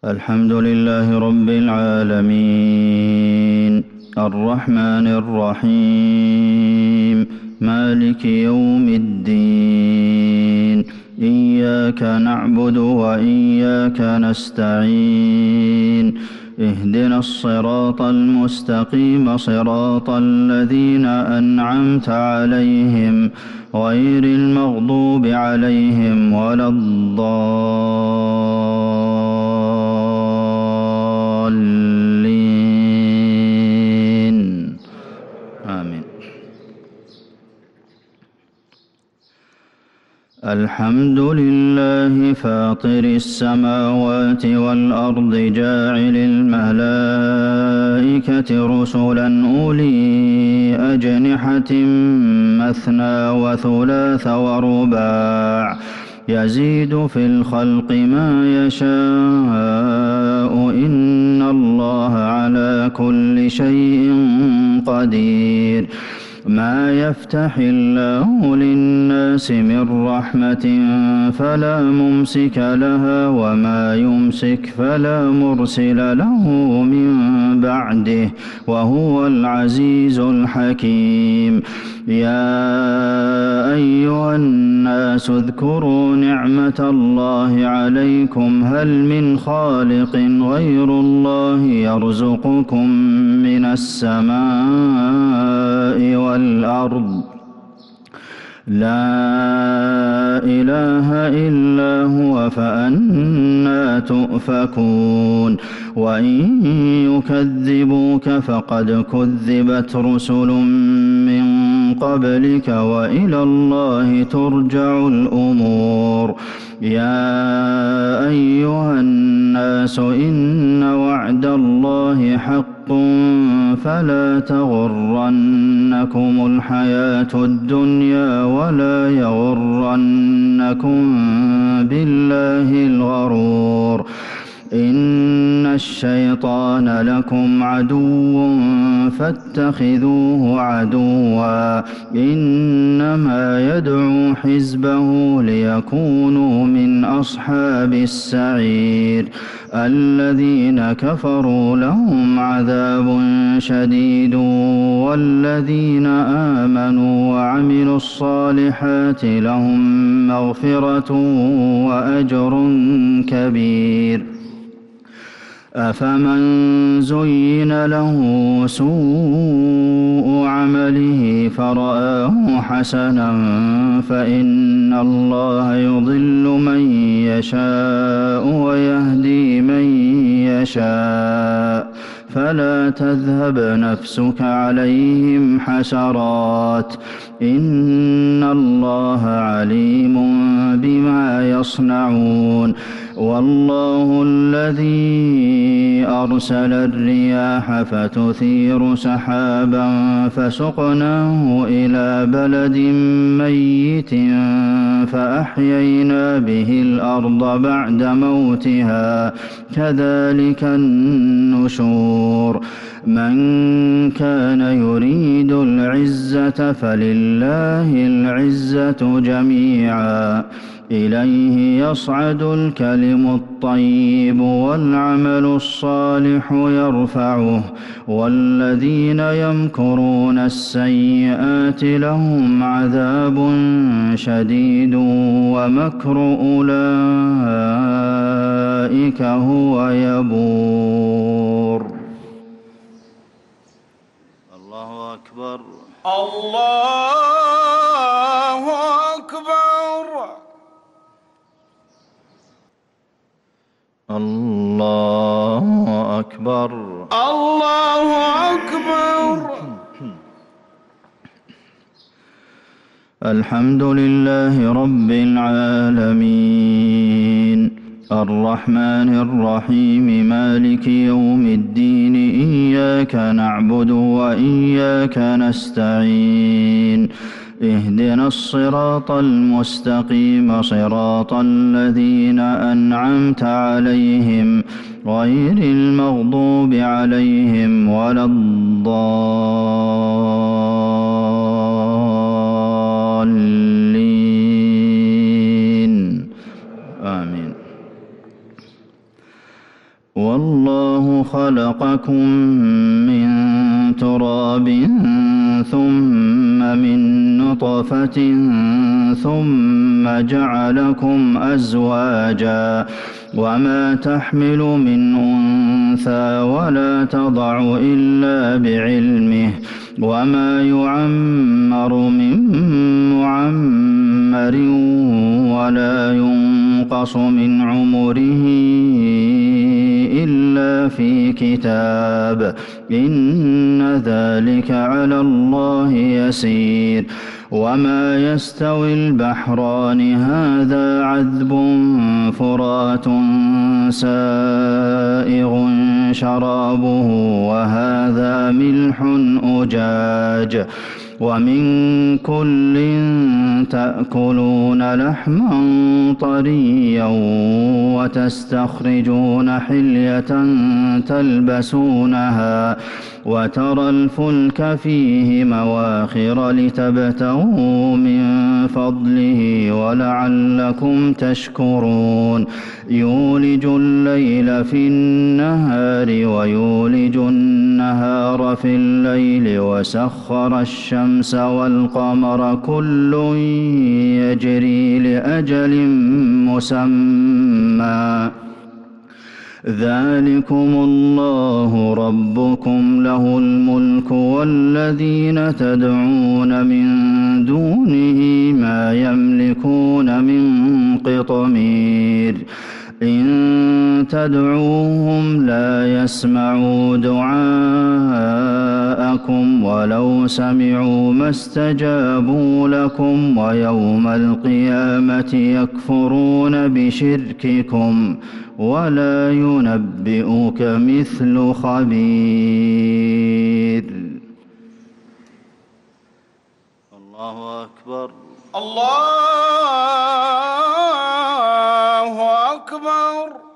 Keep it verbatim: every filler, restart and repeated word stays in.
الحمد لله رب العالمين الرحمن الرحيم مالك يوم الدين إياك نعبد وإياك نستعين اهدنا الصراط المستقيم صراط الذين أنعمت عليهم غير المغضوب عليهم ولا الضالين آمين. الحمد لله فاطر السماوات والأرض جاعل الملائكة رسلا أولي أجنحة مثنى وثلاث ورباع يزيد في الخلق ما يشاء إن الله على كل شيء قدير. ما يفتح الله للناس من رحمة فلا ممسك لها وما يمسك فلا مرسل له من بعده وهو العزيز الحكيم. يا أيها الناس اذكروا نعمة الله عليكم هل من خالق غير الله يرزقكم من السماء والأرض لا إله إلا هو فأنى تؤفكون. وإن يكذبوك فقد كذبت رسل من قبلك وإلى الله ترجع الأمور. يا أيها الناس إن وعد الله حق فلا تغرنكم الحياة الدنيا ولا يغرنكم بالله الغرور. إن الشيطان لكم عدو فاتخذوه عدوا إنما يدعو حزبه ليكونوا من أصحاب السعير. الذين كفروا لهم عذاب شديد والذين آمنوا وعملوا الصالحات لهم مغفرة وأجر كبير. أفمن زين له سوء عمله فرآه حسنا فإن الله يضل من يشاء ويهدي من يشاء فلا تذهب نفسك عليهم حسرات إن الله عليم بما يصنعون. والله الذي أرسل الرياح فتثير سحابا فسقناه إلى بلد ميت فأحيينا به الأرض بعد موتها كذلك النشور. من كان يريد العزة فلله العزة جميعا إليه يصعد الكلم الطيب والعمل الصالح يرفعه والذين يمكرون السيئات لهم عذاب شديد ومكر أولئك هو يبور. الله أكبر الله أكبر الله أكبر الله أكبر. الحمد لله رب العالمين الرحمن الرحيم مالك يوم الدين إياك نعبد وإياك نستعين اهدنا الصراط المستقيم صراط الذين أنعمت عليهم غير المغضوب عليهم ولا الضالين آمين. والله خلقكم من تراب ثم من نطفة ثم جعلكم أزواجا وما تحمل من أنثى ولا تضع إلا بعلمه وما يعمر من معمر ولا ينقص من عمره إلا في كتاب إن ذلك على الله يسير وما يستوي البحران هذا عذب فرات سائغ شرابه وهذا ملح أجاج ومن كل تأكلون لحما طريا وتستخرجون حلية تلبسونها وترى الفلك فيه مواخر لتبتغوا من فضله ولعلكم تشكرون يولج الليل في النهار ويولج النهار في الليل وسخر الشمس والقمر كل يجري لأجل مسمى ذلكم الله ربكم له الملك والذين تدعون من دونه ما يملكون من قطمير إن تدعوهم لا يسمعوا دعاءكم ولو سمعوا ما استجابوا لكم ويوم القيامة يكفرون بشرككم ولا ينبئك مثل خبير. الله أكبر. الله أكبر.